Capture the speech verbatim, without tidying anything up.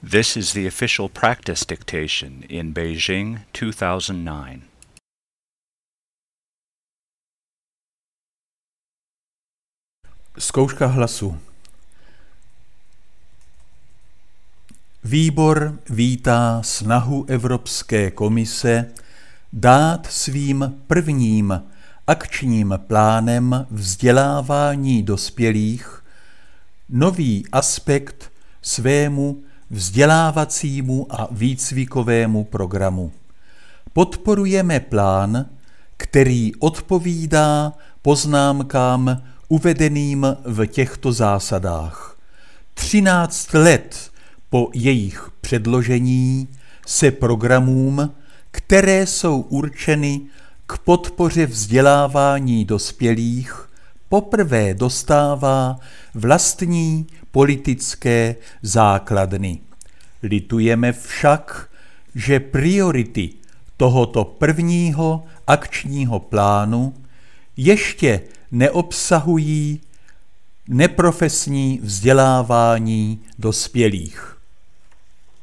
This is the official practice dictation in Beijing, two thousand nine. Zkouška hlasu. Výbor vítá snahu Evropské komise dát svým prvním akčním plánem vzdělávání dospělých nový aspekt svému vzdělávacímu a výcvikovému programu. Podporujeme plán, který odpovídá poznámkám uvedeným v těchto zásadách. Třináct let po jejich předložení se programům, které jsou určeny k podpoře vzdělávání dospělých, poprvé dostává vlastní politické základny. Litujeme však, že priority tohoto prvního akčního plánu ještě neobsahují neprofesní vzdělávání dospělých.